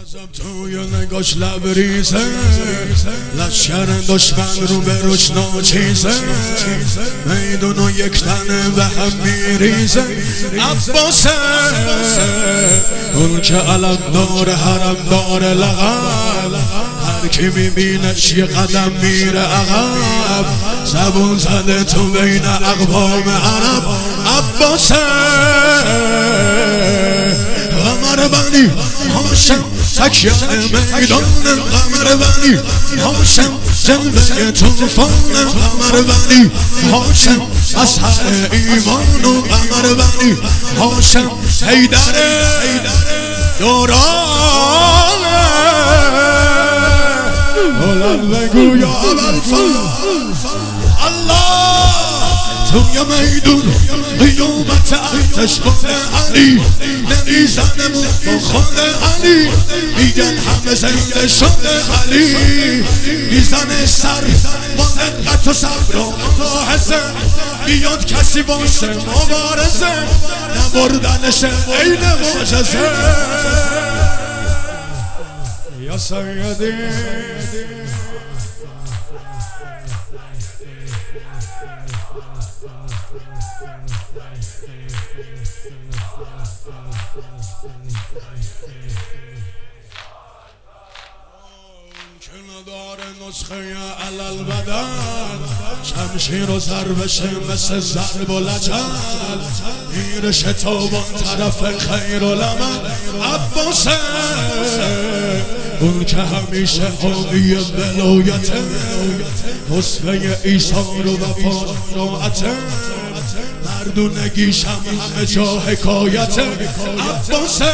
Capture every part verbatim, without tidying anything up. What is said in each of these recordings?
بازم توی نگاش لبریزه، لشکر دشمن رو به روش ناچیزه، میدون و یک تنه به هم میریزه. عباسه اون که علم داره حرم داره لقب، هر کی میبینش یه قدم میره عقب، زبون زده تو بین اقوام عرب. عباسه قمر بنی هاشم تکیه میدان، قمر بنی هاشم جلوه توفان، قمر بنی هاشم اثر ایمان و قمر بنی هاشم حیدر دورانه. بلند بگو یا ابوالفضل الله توی میدون قیامت ارتش بال علی، نمیزنه با خود علی، میگن همه زنده شده علی، میزنه سر با دقت و صبر و ملاحظه، بیاد کسی واسه مبارزه، نبردنش عین معجزه. یا سیدی که نداره نسخه علل بدن، شمشیر و ضربش مثل ضرب و لجل، میر شتابان طرف خیر و لمن. عباسه اون که همیشه حامی ولایته، حسوه ایثار و وفا ناعته، مردونگیش هم همه جا حکایته. عباسه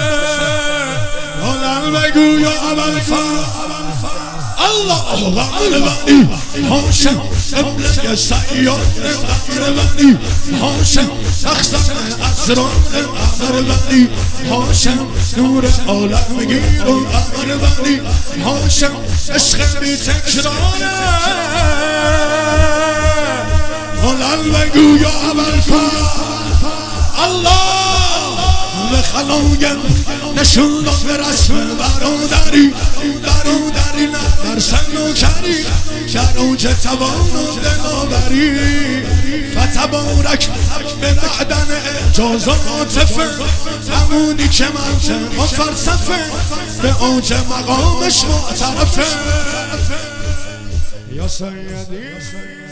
بلند بگو یا ابوالفضل الله. قمر بنی هاشم قبله سیار، قمر بنی هاشم اخزن اسرار، قمر بنی هاشم نور عالم گیر، قمر بنی هاشم عشق بی تکراره. بلند بگو یا ابوالفضل الله. به خلایم نشون داد به رسم برادری، برادری نه در سن و کری، در اوج توان و دلاوری، فتبارک به معدن اعجازات فن، همونی که منطق و فلسفه به اوج مقامش معترفه. یا سیدی